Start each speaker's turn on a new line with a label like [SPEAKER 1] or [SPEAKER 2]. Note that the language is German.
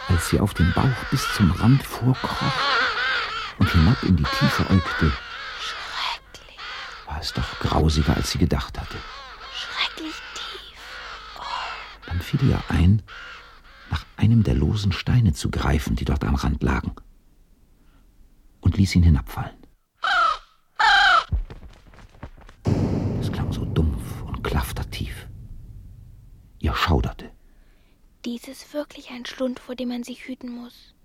[SPEAKER 1] als sie auf dem Bauch bis zum Rand vorkroch und hinab in die Tiefe äugte,
[SPEAKER 2] schrecklich.
[SPEAKER 1] War es doch grausiger, als sie gedacht hatte.
[SPEAKER 2] Schrecklich tief. Oh.
[SPEAKER 1] Dann fiel ihr ein, nach einem der losen Steine zu greifen, die dort am Rand lagen, und ließ ihn hinabfallen. Es klang so dumpf und klaftertief. Ihr schauderte.
[SPEAKER 2] Dies ist wirklich ein Schlund, vor dem man sich hüten muss.